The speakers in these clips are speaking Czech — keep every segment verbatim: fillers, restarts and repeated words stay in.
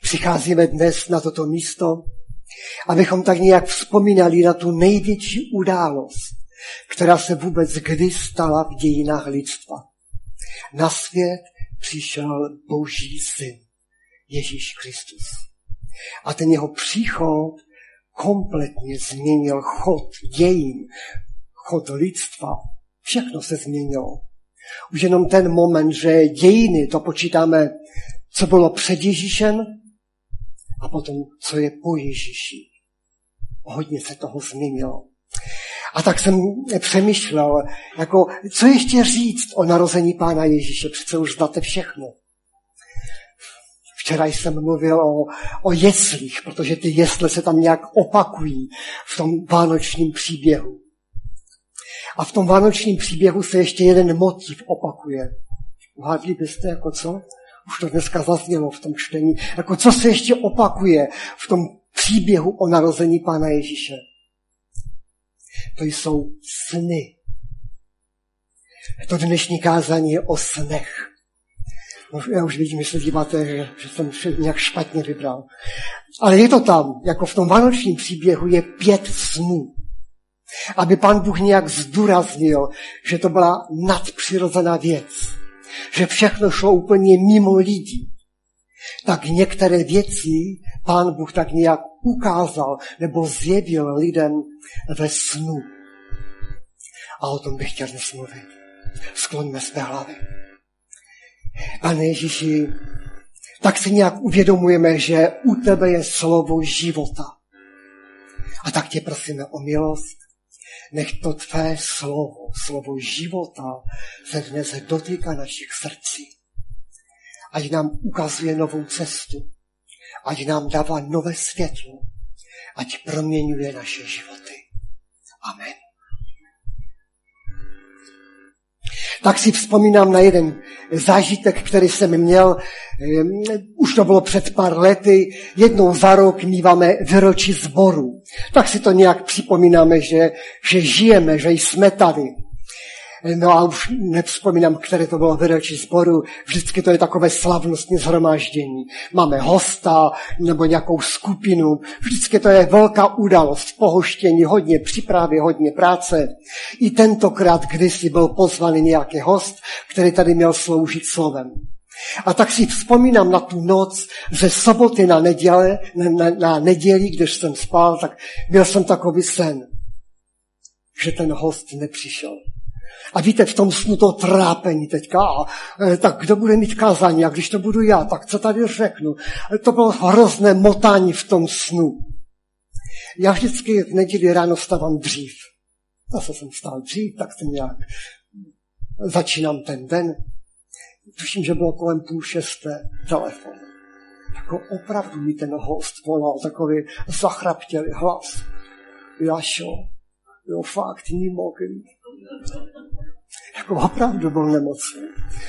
přicházíme dnes na toto místo, abychom tak nějak vzpomínali na tu největší událost, která se vůbec kdy stala v dějinách lidstva. Na svět přišel Boží syn, Ježíš Kristus. A ten jeho příchod kompletně změnil chod dějin, chod lidstva. Všechno se změnilo. Už jenom ten moment, že dějiny, to počítáme, co bylo před Ježíšem a potom, co je po Ježíši. Hodně se toho změnilo. A tak jsem přemýšlel, jako, co ještě říct o narození Pána Ježíše, přece už znáte všechno. Včera jsem mluvil o, o jeslích, protože ty jesle se tam nějak opakují v tom vánočním příběhu. A v tom vánočním příběhu se ještě jeden motiv opakuje. Uhádli byste, jako co? Už to dneska zaznělo v tom čtení. Jako co se ještě opakuje v tom příběhu o narození Pána Ježíše? To jsou sny. To dnešní kázání je o snech. Já už vidím, že se díváte, že jsem nějak špatně vybral. Ale je to tam, jako v tom vánočním příběhu je pět snů. Aby Pán Bůh nějak zdůraznil, že to byla nadpřirozená věc. Že všechno šlo úplně mimo lidí. Tak některé věci Pán Bůh tak nějak ukázal nebo zjevil lidem ve snu. A o tom bych chtěl dnes mluvit. Skloňme své hlavy. Pane Ježíši, tak si nějak uvědomujeme, že u tebe je slovo života. A tak tě prosíme o milost. Nech to tvé slovo, slovo života, se dnes dotýká našich srdcí. Ať nám ukazuje novou cestu. Ať nám dává nové světlo. Ať proměňuje naše životy. Amen. Tak si vzpomínám na jeden zážitek, který jsem měl, už to bylo před pár lety, jednou za rok míváme výročí sboru. Tak si to nějak připomínáme, že, že žijeme, že jsme tady. No a už nevzpomínám, které to bylo výročí sboru. Vždycky to je takové slavnostní shromáždění. Máme hosta nebo nějakou skupinu. Vždycky to je velká událost, pohoštění, hodně přípravy, hodně práce. I tentokrát kdysi byl pozvaný nějaký host, který tady měl sloužit slovem. A tak si vzpomínám na tu noc ze soboty na neděle, na, na, na neděli, když jsem spal, tak měl jsem takový sen, že ten host nepřišel. A víte, v tom snu to trápení teďka, a, tak kdo bude mít kázání, a když to budu já, tak co tady řeknu? To bylo hrozné motání v tom snu. Já vždycky v neděli ráno vstávám dřív. Zase jsem vstal dřív, tak jsem nějak začínám ten den. Tuším, že bylo kolem půl šesté telefon. Jako opravdu mi ten host volal, takový zachraptělý hlas. Jašo, jo fakt, nemůžu. Jako opravdu byl nemocný.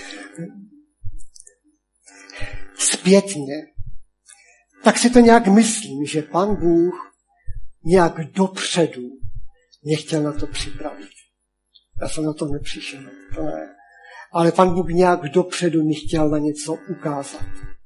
Zpětně. Tak si to nějak myslím, že Pán Bůh nějak dopředu mě chtěl na to připravit. Já jsem na to nepřišel. To ne. Ale Pán Bůh nějak dopředu mi chtěl na něco ukázat.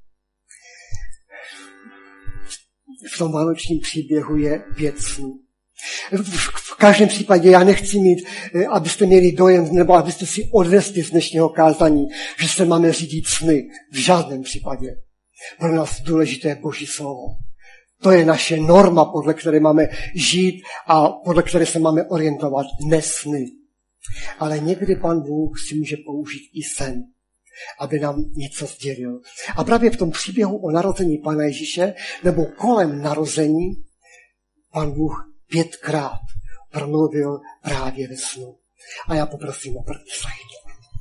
V tom vánočním příběhu je pět snů. V každém případě já nechci mít, abyste měli dojem, nebo abyste si odnesli z dnešního kázání, že se máme řídit sny. V žádném případě. Pro nás důležité je Boží slovo. To je naše norma, podle které máme žít a podle které se máme orientovat. Ne sny. Ale někdy Pán Bůh si může použít i sen, aby nám něco sdělil. A právě v tom příběhu o narození Pána Ježíše, nebo kolem narození, Pán Bůh pětkrát promluvil právě ve snu. A já poprosím o první slide.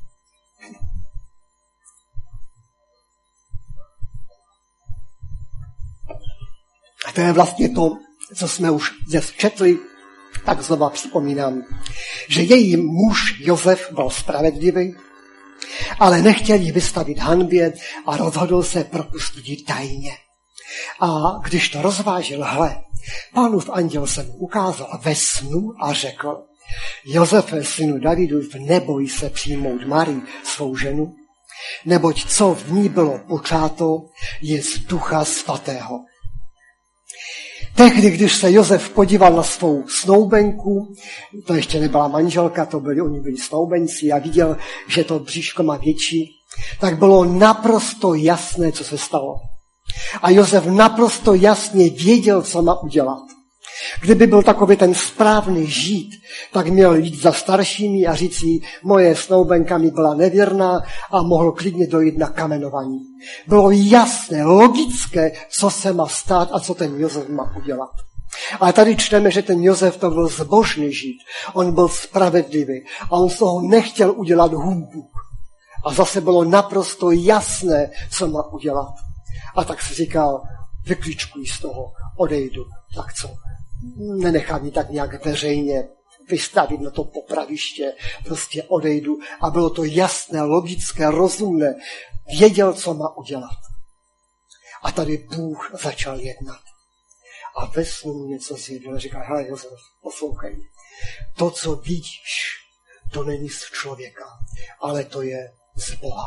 A to je vlastně to, co jsme už dnes četli, tak znova připomínám, že její muž Josef byl spravedlivý, ale nechtěl ji vystavit hanbě a rozhodl se propustit ji tajně. A když to rozvážil, hle, Pánův anděl se mu ukázal ve snu a řekl, Josefe, synu Davidův, neboj se přijmout Marii, svou ženu, neboť co v ní bylo počáto, je z Ducha Svatého. Tehdy, když se Josef podíval na svou snoubenku, to ještě nebyla manželka, to byli, oni byli snoubenci a viděl, že to bříško má větší, tak bylo naprosto jasné, co se stalo. A Josef naprosto jasně věděl, co má udělat. Kdyby byl takový ten správný žid, tak měl jít za staršími a říct si, moje snoubenka mi byla nevěrná a mohl klidně dojít na kamenování. Bylo jasné, logické, co se má stát a co ten Josef má udělat. Ale tady čteme, že ten Josef to byl zbožný žid, on byl spravedlivý a on z toho nechtěl udělat humbuk. A zase bylo naprosto jasné, co má udělat. A tak si říkal, vykličkuj z toho, odejdu. Tak co? Nenechám ji tak nějak veřejně vystavit na to popraviště, prostě odejdu. A bylo to jasné, logické, rozumné. Věděl, co má udělat. A tady Bůh začal jednat. A ve snu mu něco zjevil. Říká, hele Josef, poslouchej. To, co vidíš, to není z člověka, ale to je z Boha.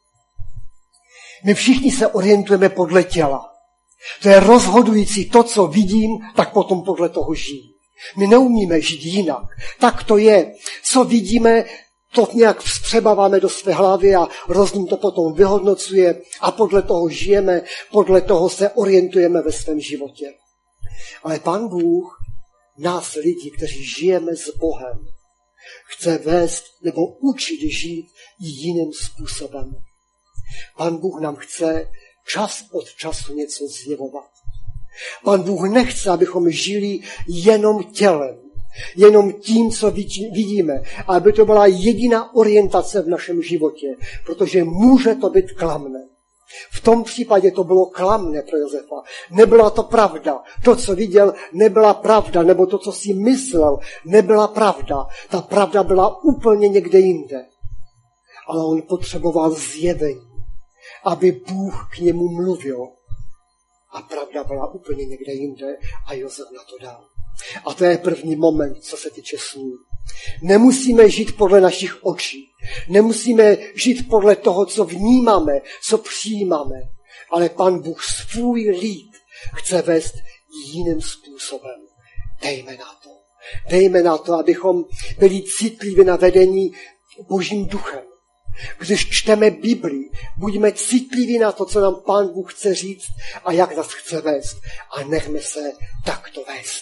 My všichni se orientujeme podle těla. To je rozhodující, to, co vidím, tak potom podle toho žijím. My neumíme žít jinak. Tak to je. Co vidíme, to nějak vstřebáváme do své hlavy a rozum to potom vyhodnocuje a podle toho žijeme, podle toho se orientujeme ve svém životě. Ale Pán Bůh nás lidi, kteří žijeme s Bohem, chce vést nebo učit žít i jiným způsobem. Pán Bůh nám chce čas od času něco zjevovat. Pán Bůh nechce, abychom žili jenom tělem, jenom tím, co vidíme, aby to byla jediná orientace v našem životě, protože může to být klamné. V tom případě to bylo klamné pro Josefa. Nebyla to pravda. To, co viděl, nebyla pravda, nebo to, co si myslel, nebyla pravda. Ta pravda byla úplně někde jinde. Ale on potřeboval zjevení, aby Bůh k němu mluvil. A pravda byla úplně někde jinde a Josef na to dal. A to je první moment, co se týče snů. Nemusíme žít podle našich očí. Nemusíme žít podle toho, co vnímáme, co přijímáme. Ale Pán Bůh svůj lid chce vést jiným způsobem. Dejme na to. Dejme na to, abychom byli citliví na vedení Božím duchem. Když čteme Biblii, buďme citliví na to, co nám Pán Bůh chce říct a jak nás chce vést. A nechme se takto vést.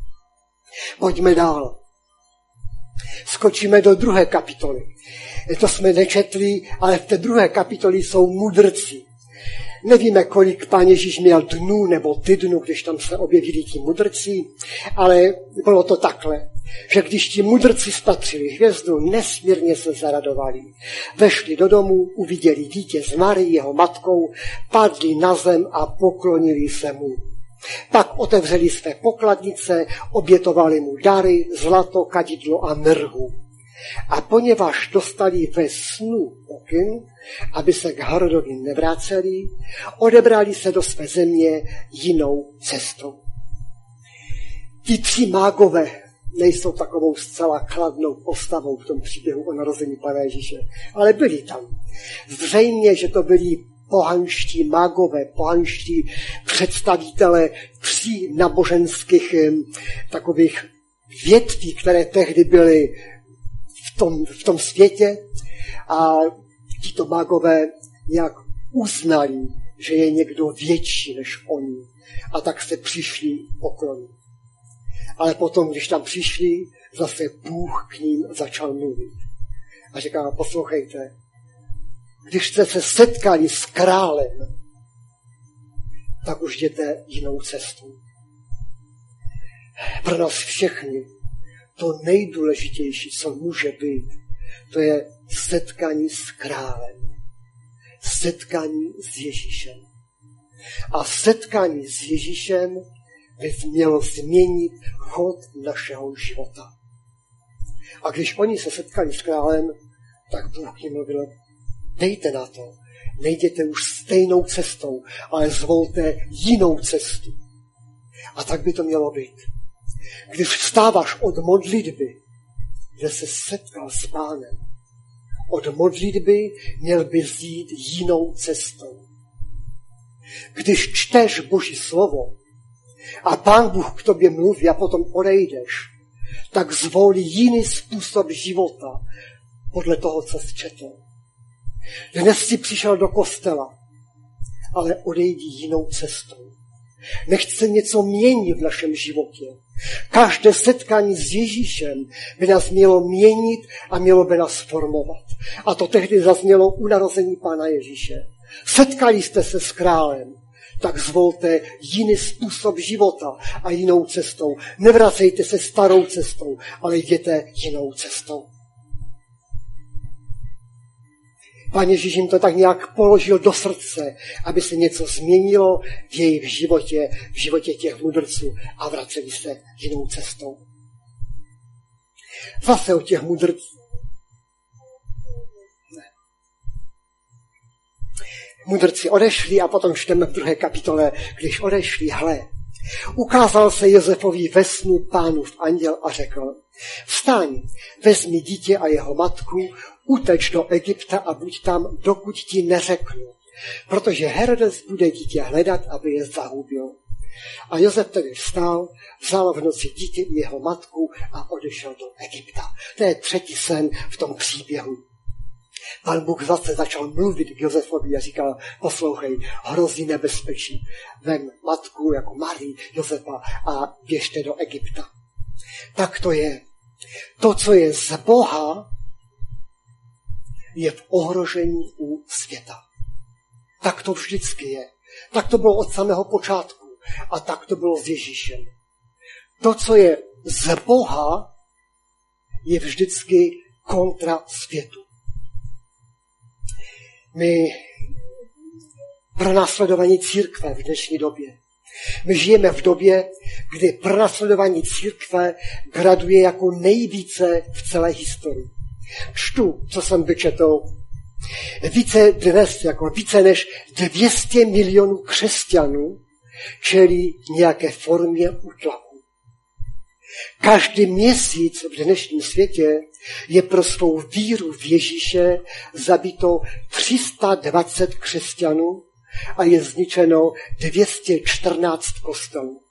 Pojďme dál. Skočíme do druhé kapitoly. To jsme nečetli, ale v té druhé kapitole jsou mudrci. Nevíme, kolik Pán Ježíš měl dnů nebo týdnů, když tam se objevili ti mudrci, ale bylo to takhle, že když ti mudrci spatřili hvězdu, nesmírně se zaradovali. Vešli do domu, uviděli dítě s Marí, jeho matkou, padli na zem a poklonili se mu. Pak otevřeli své pokladnice, obětovali mu dary, zlato, kadidlo a mrhu. A poněvadž dostali ve snu pokyn, aby se k Herodovi nevráceli, odebrali se do své země jinou cestou. Ti tři mágové nejsou takovou zcela kladnou postavou v tom příběhu o narození Pana Ježíše, ale byli tam. Zřejmě, že to byli pohanští mágové, pohanští představitelé tří náboženských takových větví, které tehdy byly v tom, v tom světě, a tito mágové nějak uznali, že je někdo větší než oni, a tak se přišli poklonit. Ale potom, když tam přišli, zase Bůh k ním začal mluvit. A říká, poslouchejte, když jste se setkali s králem, tak už jděte jinou cestu. Pro nás všechny to nejdůležitější, co může být, to je setkání s králem. Setkání s Ježíšem. A setkání s Ježíšem by mělo změnit chod našeho života. A když oni se setkali s králem, tak Bůh jim mluvil, dejte na to, nejděte už stejnou cestou, ale zvolte jinou cestu. A tak by to mělo být. Když vstáváš od modlitby, kde se setkal s Pánem, od modlitby měl bys jít jinou cestou. Když čteš Boží slovo a Pán Bůh k tobě mluví a potom odejdeš, tak zvolí jiný způsob života podle toho, co jsi četl. Dnes jsi přišel do kostela, ale odejdi jinou cestou. Nechce něco měnit v našem životě. Každé setkání s Ježíšem by nás mělo měnit a mělo by nás formovat. A to tehdy zaznělo u narození Pána Ježíše. Setkali jste se s králem, tak zvolte jiný způsob života a jinou cestou. Nevracejte se starou cestou, ale jděte jinou cestou. Pán Ježíš jim to tak nějak položil do srdce, aby se něco změnilo v jejich životě, v životě těch mudrců a vraceli se jinou cestou. Zase o těch mudrců. Ne. Mudrci odešli a potom čteme v druhé kapitole, když odešli, hle, ukázal se Josefovi ve snu Pánův anděl a řekl, vstaň, vezmi dítě a jeho matku, uteč do Egypta a buď tam, dokud ti neřeknu, protože Herodes bude dítě hledat, aby je zahubil. A Josef tedy vstal, vzal v noci dítě i jeho matku a odešel do Egypta. To je třetí sen v tom příběhu. Pán Bůh zase začal mluvit k Josefovi a říkal, poslouchej, hrozí nebezpečí. Vem matku jako Marii, Josefa a běžte do Egypta. Tak to je. To, co je z Boha, je v ohrožení u světa. Tak to vždycky je. Tak to bylo od samého počátku. A tak to bylo s Ježíšem. To, co je z Boha, je vždycky kontra světu. My pronásledování církve v dnešní době. My žijeme v době, kdy pronásledování církve graduje jako nejvíce v celé historii. Čtu, co jsem vyčetl. Více dnes, jako více než dvě stě milionů křesťanů čelí nějaké formě útlaku. Každý měsíc v dnešním světě je pro svou víru v Ježíše zabito tři sta dvacet křesťanů a je zničeno dvě stě čtrnáct kostelů.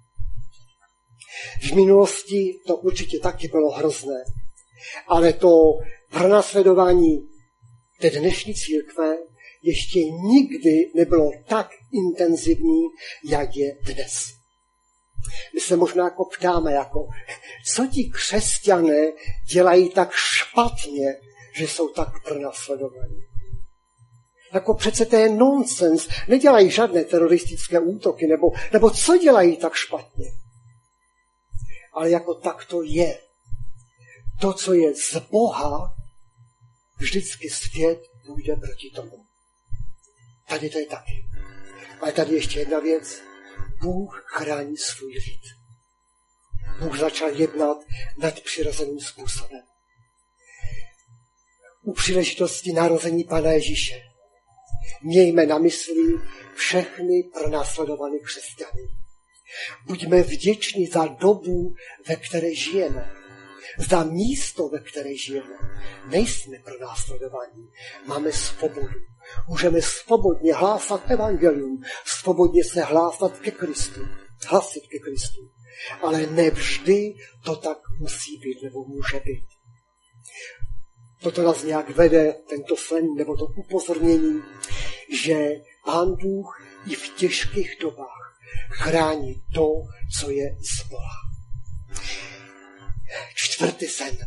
V minulosti to určitě taky bylo hrozné, ale to pronásledování té dnešní církve ještě nikdy nebylo tak intenzivní, jak je dnes. My se možná jako ptáme, jako, co ti křesťané dělají tak špatně, že jsou tak pronásledovaní. Jako přece to je nonsens, nedělají žádné teroristické útoky, nebo, nebo co dělají tak špatně. Ale jako tak to je. To, co je z Boha, vždycky svět půjde proti tomu. Tady to je taky. Ale tady ještě jedna věc. Bůh chrání svůj lid. Bůh začal jednat nadpřirozeným způsobem. U příležitosti narození Pána Ježíše mějme na mysli všechny pronásledované křesťany. Buďme vděční za dobu, ve které žijeme. Za místo, ve které žijeme. Nejsme pronásledovaní. Máme svobodu. Můžeme svobodně hlásat evangelium, svobodně se hlásat ke Kristu, hlasit ke Kristu. Ale nevždy to tak musí být, nebo může být. Toto nás nějak vede, tento sen, nebo to upozornění, že Pán Bůh i v těžkých dobách chrání to, co je z Boha. Čtvrtý sen.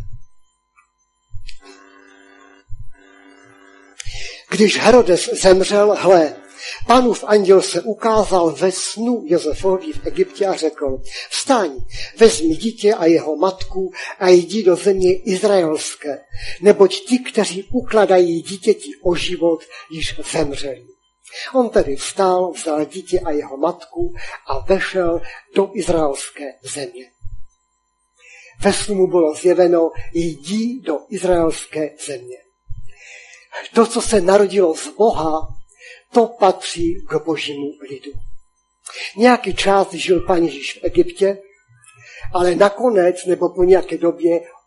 Když Herodes zemřel, hle, Pánův anděl se ukázal ve snu Josefovi v Egyptě a řekl, vstaň, vezmi dítě a jeho matku a jdi do země izraelské, neboť ti, kteří ukladají dítěti o život, již zemřeli. On tedy vstal, vzal dítě a jeho matku a vešel do izraelské země. Ve snu mu bylo zjeveno, jdi do izraelské země. To, co se narodilo z Boha, to patří k Božímu lidu. Nějaký čas žil Pán Ježíš v Egyptě, ale nakonec nebo po nějaké době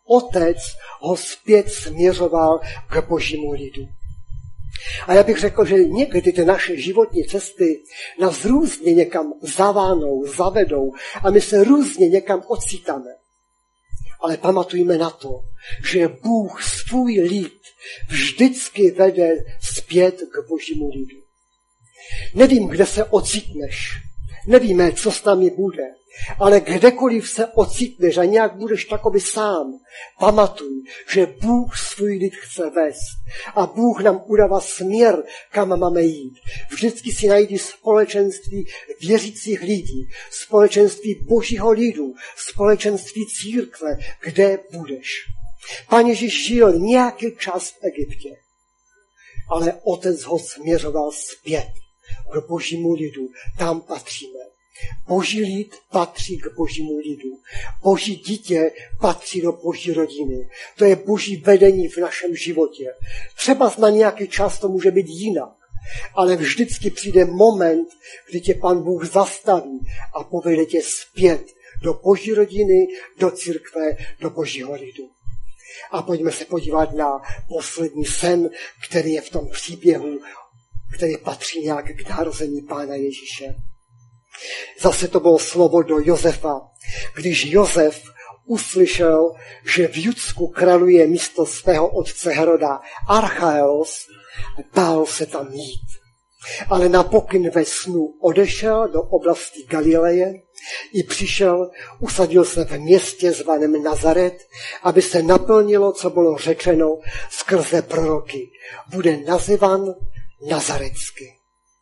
Otec ho zpět směřoval k božímu lidu. A já bych řekl, že někdy ty naše životní cesty nás různě někam zavánou, zavedou a my se různě někam ocitáme. Ale pamatujme na to, že Bůh svůj lid vždycky vede zpět k božímu lidu. Nevím, kde se ocitneš, nevíme, co s námi bude, ale kdekoliv se ocitneš a nějak budeš takový sám, pamatuj, že Bůh svůj lid chce vést a Bůh nám udává směr, kam máme jít. Vždycky si najdi společenství věřících lidí, společenství božího lidu, společenství církve, kde budeš. Pán Ježíš žil nějaký čas v Egyptě, ale otec ho směřoval zpět k božímu lidu. Tam patříme. Boží lid patří k božímu lidu. Boží dítě patří do boží rodiny. To je boží vedení v našem životě. Třeba na nějaký čas to může být jinak, ale vždycky přijde moment, kdy tě Pán Bůh zastaví a povede tě zpět do boží rodiny, do církve, do božího lidu. A pojďme se podívat na poslední sen, který je v tom příběhu, který patří nějak k narození Pána Ježíše. Zase to bylo slovo do Josefa. Když Josef uslyšel, že v Judsku králuje místo svého otce Heroda Archaelos, bál se tam jít. Ale na pokyn ve snu odešel do oblasti Galileje i přišel, usadil se v městě zvaném Nazaret, aby se naplnilo, co bylo řečeno skrze proroky. Bude nazývan Nazarecky.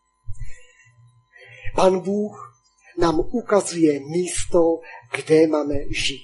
Pán Bůh nám ukazuje místo, kde máme žít.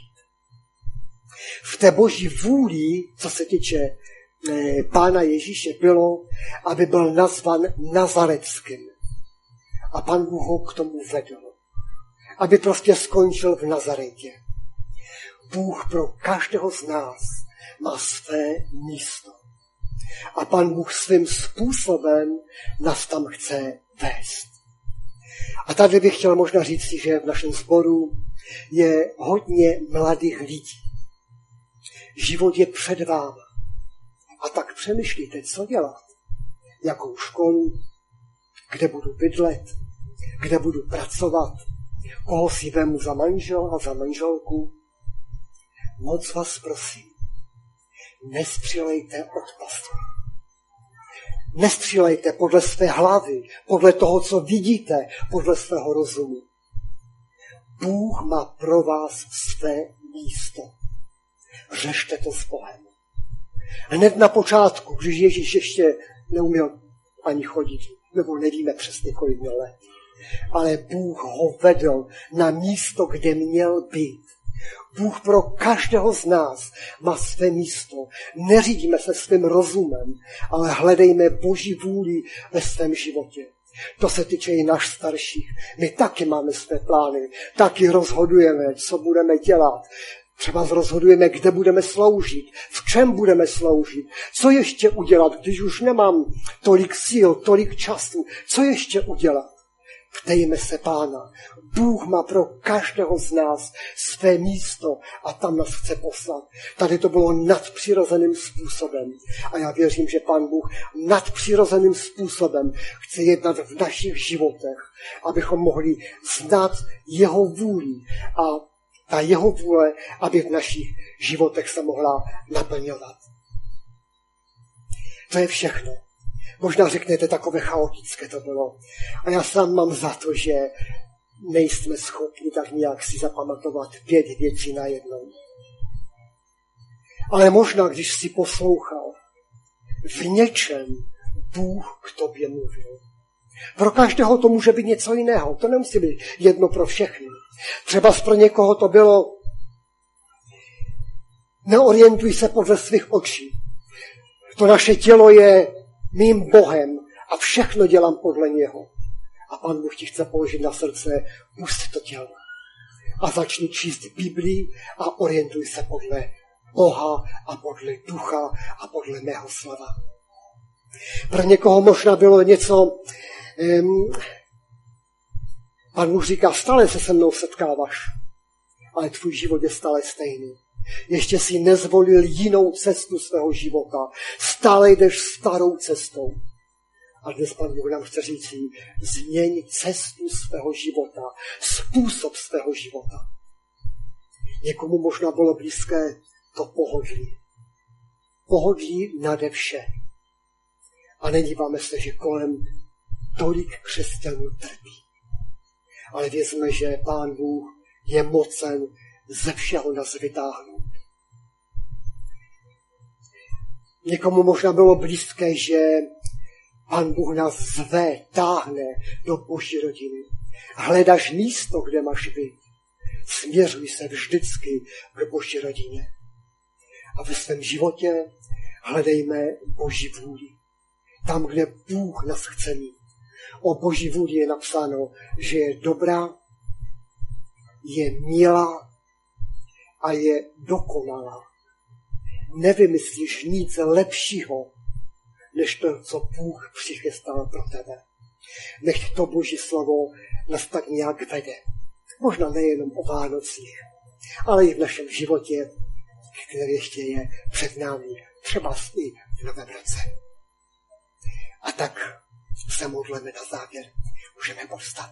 V té boží vůli, co se týče eh, Pána Ježíše, bylo, aby byl nazvan Nazareckým. A Pán Bůh ho k tomu vedl. Aby prostě skončil v Nazaretě. Bůh pro každého z nás má své místo. A Pán Bůh svým způsobem nás tam chce vést. A tady bych chtěl možná říct, že v našem sboru je hodně mladých lidí. Život je před vámi. A tak přemýšlíte, co dělat. Jakou školu, kde budu bydlet, kde budu pracovat, koho si vemu za manžel a za manželku. Moc vás prosím, nestřílejte od paství. Nestřílejte podle své hlavy, podle toho, co vidíte, podle svého rozumu. Bůh má pro vás své místo. Řešte to s Bohem. Hned na počátku, když Ježíš ještě neuměl ani chodit, nebo nevíme přesně, kolik měl let, ale Bůh ho vedl na místo, kde měl být. Bůh pro každého z nás má své místo. Neřídíme se svým rozumem, ale hledejme Boží vůli ve svém životě. To se týče i náš starších. My taky máme své plány, taky rozhodujeme, co budeme dělat. Třeba rozhodujeme, kde budeme sloužit, v čem budeme sloužit, co ještě udělat, když už nemám tolik sil, tolik času, co ještě udělat. Ptejme se Pána. Bůh má pro každého z nás své místo a tam nás chce poslat. Tady to bylo nadpřirozeným způsobem. A já věřím, že Pán Bůh nadpřirozeným způsobem chce jednat v našich životech, abychom mohli znát jeho vůli a ta jeho vůle, aby v našich životech se mohla naplňovat. To je všechno. Možná řeknete, takové chaotické to bylo. A já sám mám za to, že nejsme schopni tak nějak si zapamatovat pět věcí najednou. Ale možná, když si poslouchal, v něčem Bůh k tobě mluvil. Pro každého to může být něco jiného. To nemusí být jedno pro všechny. Třeba pro někoho to bylo neorientuj se podle svých očí. To naše tělo je mým Bohem a všechno dělám podle něho. A Pán Bůh ti chce položit na srdce, pust to tělo. A začni číst Biblii a orientuj se podle Boha a podle ducha a podle mého slova. Pro někoho možná bylo něco, um, Pán Bůh říká, stále se se mnou setkáváš, ale tvůj život je stále stejný. Ještě si nezvolil jinou cestu svého života. Stále jdeš starou cestou. A dnes Pán Bůh nám chce říct, změň cestu svého života, způsob svého života. Někomu možná bylo blízké to pohodlí. Pohodlí nade vše. A nedíváme se, že kolem tolik křesťanů trpí. Ale vězme, že Pán Bůh je mocen ze všeho nás vytáhnout. Někomu možná bylo blízké, že Pán Bůh nás zve, táhne do Boží rodiny. Hledáš místo, kde máš být. Směřuj se vždycky k Boží rodině. A ve svém životě hledejme Boží vůli. Tam, kde Bůh nás chce mít. O Boží vůli je napsáno, že je dobrá, je milá a je dokonalá. Nevymyslíš nic lepšího, než to, co Bůh přichystal pro tebe. Nech to Boží slovo nás tak nějak vede. Možná nejenom o Vánocích, ale i v našem životě, který ještě je před námi, třeba i v novém roce. A tak se modleme na závěr. Můžeme povstat.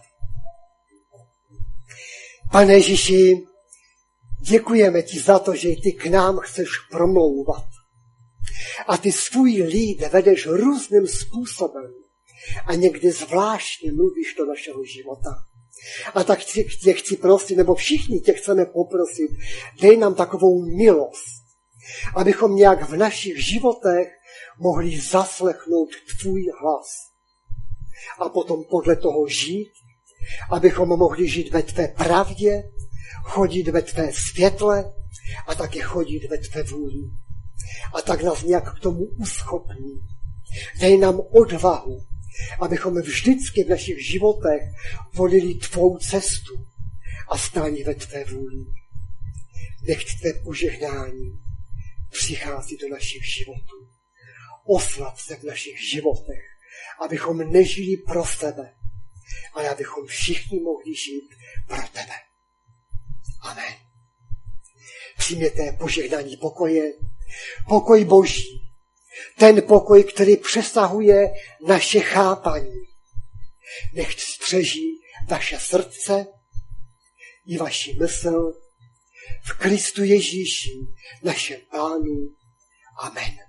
Pane Ježíši, děkujeme ti za to, že ty k nám chceš promlouvat. A ty svůj lid vedeš různým způsobem. A někdy zvláštně mluvíš do našeho života. A tak tě, tě chci prosit, nebo všichni tě chceme poprosit, dej nám takovou milost, abychom nějak v našich životech mohli zaslechnout tvůj hlas. A potom podle toho žít, abychom mohli žít ve tvé pravdě, chodit ve tvé světle a také chodit ve tvé vůli. A tak nás nějak k tomu uschopní. Dej nám odvahu, abychom vždycky v našich životech volili tvou cestu a stáli ve tvé vůli. Nech tvé požehnání přichází do našich životů. Oslav se v našich životech, abychom nežili pro sebe, ale abychom všichni mohli žít pro tebe. Amen. Přijměte požehnání pokoje, pokoj Boží, ten pokoj, který přesahuje naše chápání. Nechť střeží vaše srdce i vaši mysl v Kristu Ježíši, našem Pánu. Amen.